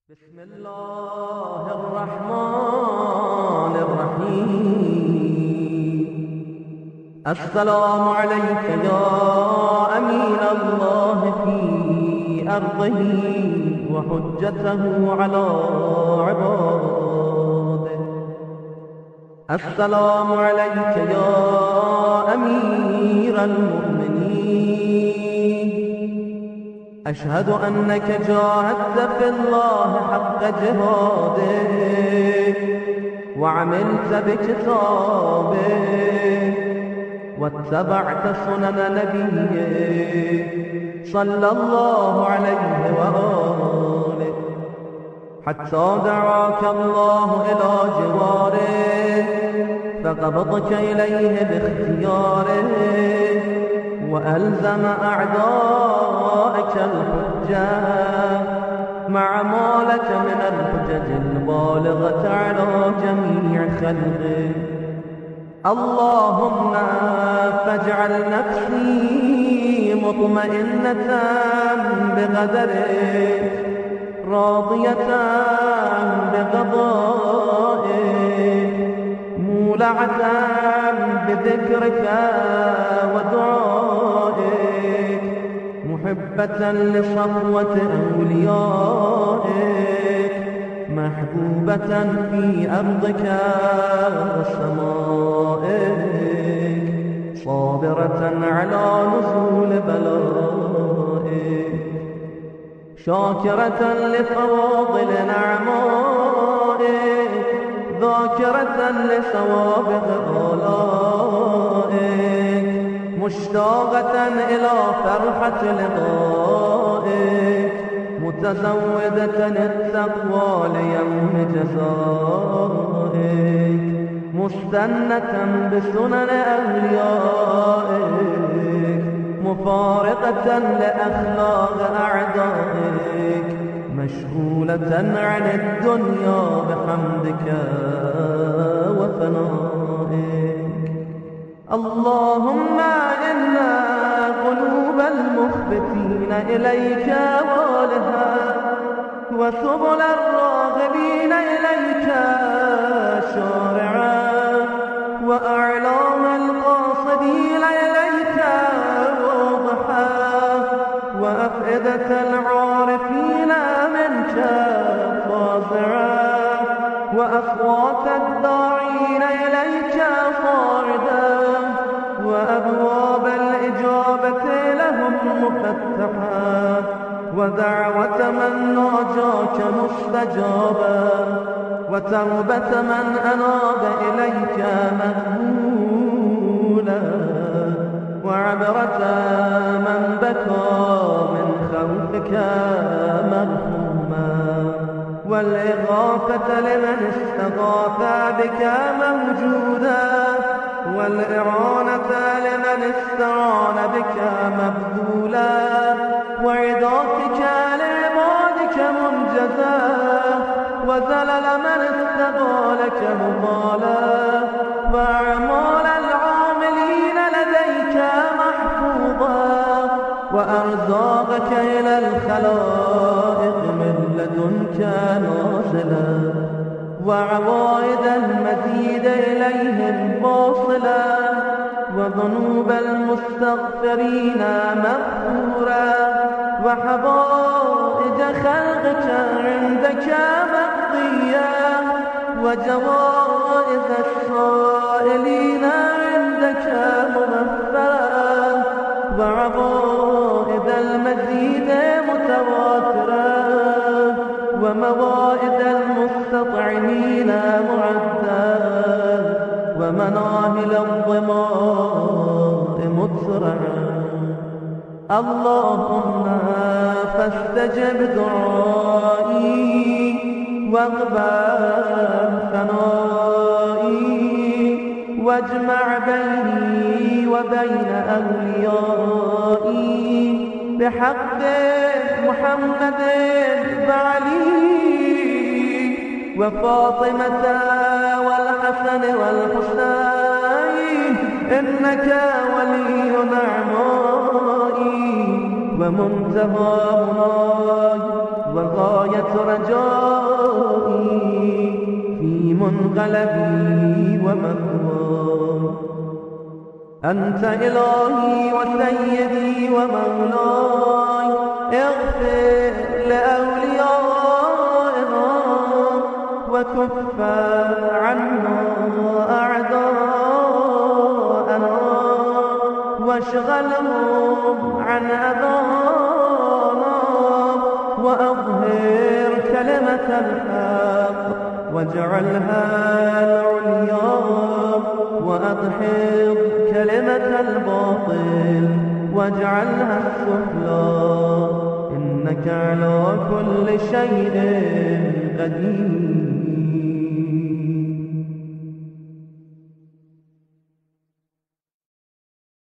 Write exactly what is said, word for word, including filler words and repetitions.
بسم الله الرحمن الرحيم. السلام عليك يا أمين الله في أرضه وحجته على عباده. السلام عليك يا أمير المؤمنين. أشهد أنك جاهدت في الله حق جهاده وعملت بكتابه واتبعت سنن نبيه صلى الله عليه وآله حتى دعاك الله إلى جواره فقبضك إليه باختياره وألزم أعداءك الحجة مع ما لك من الحجج البالغة على جميع خلقه. اللهم فاجعل نفسي مطمئنة بقدرك راضية بقضائك مولعة بذكرك ودعائك محبة لصفوة أوليائك محبوبة في أرضك وسمائك صابرة على نزول بلائك شاكرة لفواضل نعمائك ذاكرة لسوابق آلائك مشتاقة إلى فرحة لقائك متزودة التقوى ليوم جزائك مستنة بسنن أوليائك مفارقة لأخلاق أعدائك مشغولة عن الدنيا بحمدك وثنائك. اللهم إن قلوب المخبتين إليك والها وسبل الراغبين إليك شارعا وأعلام القاصدين إليك واضحا وأفئدة العارفين منك فازعا وأصوات الداعين إليك صاعدا وأبواب الإجابة لهم مفتحا ودعوة من ناجاك مستجابا وتوبة من أناب إليك مقبولا وعبرة من بكى من خوفك مرحوما والإغاثة لمن استغاث بك موجودا والإعانة لمن استعان بك مبذولا وعظاتك لعبادك منجزا وزلل من استقالك مقالا وأعمال العاملين لديك محفوظا وأرزاقك إلى الخلائق من لدنك نازلا وعوائد المزيد إليهم واصلا وذنوب المستغفرين مغفورا وحوائج خلقك عندك مقضيا وجوائز السائلين عندك مغفرا وعوائد المزيد متواترا وموائد المستطعمين معدا ومناهل الظماء مسرعا. اللهم فاستجب دعائي واقبل ثنائي واجمع بيني وبين أوليائي بحق محمد وعلي وفاطمة والحسن والحسين إنك ولي نعمائي ومنتهى مناي وغاية رجائي في منقلبي ومثواي. أنت إلهي وسيدي ومولاي، اغفر لأوليائنا وكف عنا أعداءنا، واشغلهم عن أذانا، وأظهر كلمة الحق واجعلها العليا، وأدحض كلمة الباطل واجعلها السفلى، إنك على كل شيء قدير.